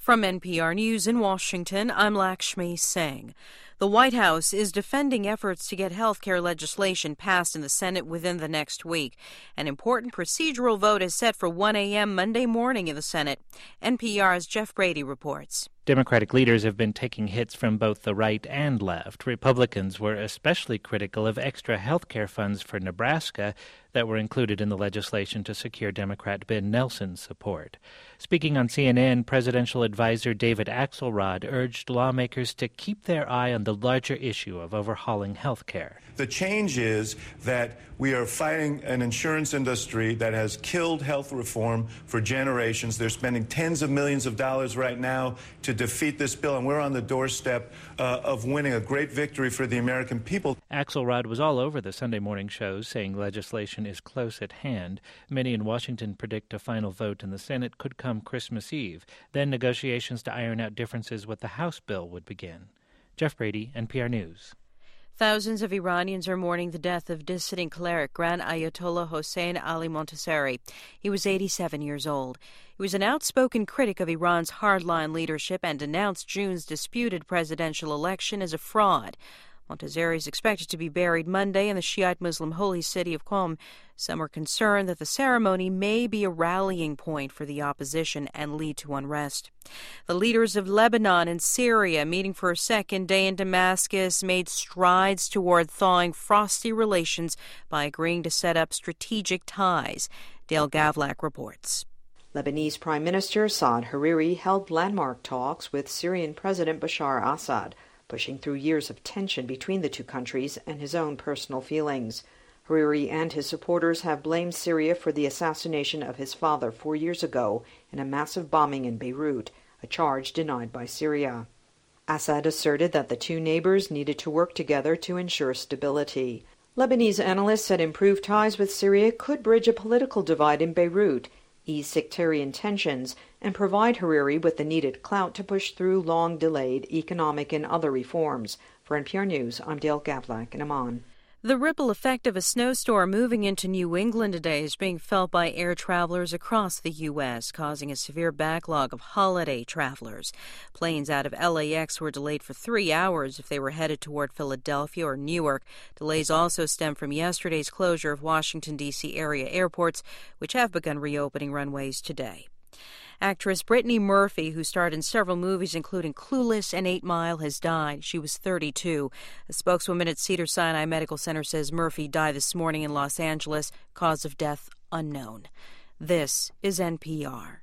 From NPR News in Washington, I'm Lakshmi Singh. The White House is defending efforts to get health care legislation passed in the Senate within the next week. An important procedural vote is set for 1 a.m. Monday morning in the Senate. NPR's Jeff Brady reports. Democratic leaders have been taking hits from both the right and left. Republicans were especially critical of extra health care funds for Nebraska that were included in the legislation to secure Democrat Ben Nelson's support. Speaking on CNN, presidential advisor David Axelrod urged lawmakers to keep their eye on the larger issue of overhauling health care. The change is that we are fighting an insurance industry that has killed health reform for generations. They're spending tens of millions of dollars right now to defeat this bill, and we're on the doorstep of winning a great victory for the American people. Axelrod was all over the Sunday morning shows, saying legislation is close at hand. Many in Washington predict a final vote in the Senate could come Christmas Eve. Then negotiations to iron out differences with the House bill would begin. Jeff Brady, NPR News. Thousands of Iranians are mourning the death of dissident cleric Grand Ayatollah Hossein Ali Montazeri. He was 87 years old. He was an outspoken critic of Iran's hardline leadership and denounced June's disputed presidential election as a fraud. Montazeri is expected to be buried Monday in the Shiite Muslim holy city of Qom. Some are concerned that the ceremony may be a rallying point for the opposition and lead to unrest. The leaders of Lebanon and Syria, meeting for a second day in Damascus, made strides toward thawing frosty relations by agreeing to set up strategic ties. Dale Gavlak reports. Lebanese Prime Minister Saad Hariri held landmark talks with Syrian President Bashar Assad, pushing through years of tension between the two countries and his own personal feelings. Hariri and his supporters have blamed Syria for the assassination of his father 4 years ago in a massive bombing in Beirut, a charge denied by Syria. Assad asserted that the two neighbors needed to work together to ensure stability. Lebanese analysts said improved ties with Syria could bridge a political divide in Beirut, ease sectarian tensions, and provide Hariri with the needed clout to push through long-delayed economic and other reforms. For NPR News, I'm Dale Gavlak in Amman. The ripple effect of a snowstorm moving into New England today is being felt by air travelers across the U.S., causing a severe backlog of holiday travelers. Planes out of LAX were delayed for 3 hours if they were headed toward Philadelphia or Newark. Delays also stem from yesterday's closure of Washington, D.C. area airports, which have begun reopening runways today. Actress Brittany Murphy, who starred in several movies including Clueless and 8 Mile, has died. She was 32. A spokeswoman at Cedars-Sinai Medical Center says Murphy died this morning in Los Angeles. Cause of death unknown. This is NPR.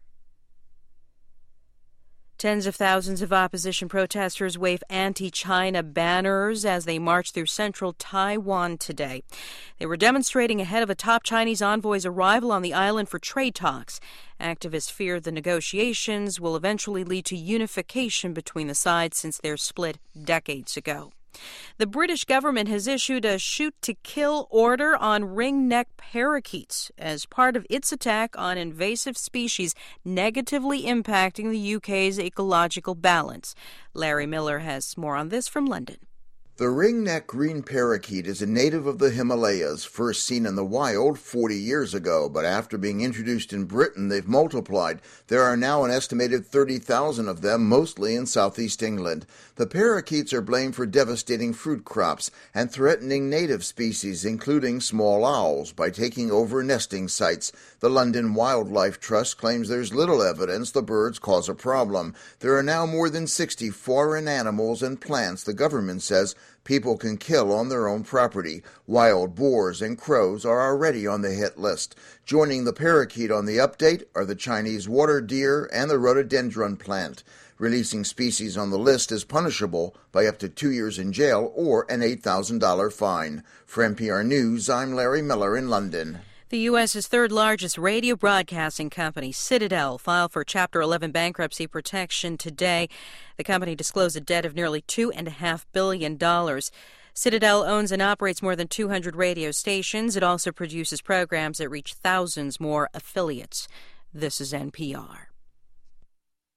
Tens of thousands of opposition protesters wave anti-China banners as they march through central Taiwan today. They were demonstrating ahead of a top Chinese envoy's arrival on the island for trade talks. Activists fear the negotiations will eventually lead to unification between the sides since their split decades ago. The British government has issued a shoot-to-kill order on ringneck parakeets as part of its attack on invasive species negatively impacting the UK's ecological balance. Larry Miller has more on this from London. The ringneck green parakeet is a native of the Himalayas, first seen in the wild 40 years ago, but after being introduced in Britain, they've multiplied. There are now an estimated 30,000 of them, mostly in southeast England. The parakeets are blamed for devastating fruit crops and threatening native species, including small owls, by taking over nesting sites. The London Wildlife Trust claims there's little evidence the birds cause a problem. There are now more than 60 foreign animals and plants, the government says, people can kill on their own property. Wild boars and crows are already on the hit list. Joining the parakeet on the update are the Chinese water deer and the rhododendron plant. Releasing species on the list is punishable by up to 2 years in jail or an $8,000 fine. For NPR News, I'm Larry Miller in London. The U.S.'s third-largest radio broadcasting company, Citadel, filed for Chapter 11 bankruptcy protection today. The company disclosed a debt of nearly $2.5 billion. Citadel owns and operates more than 200 radio stations. It also produces programs that reach thousands more affiliates. This is NPR.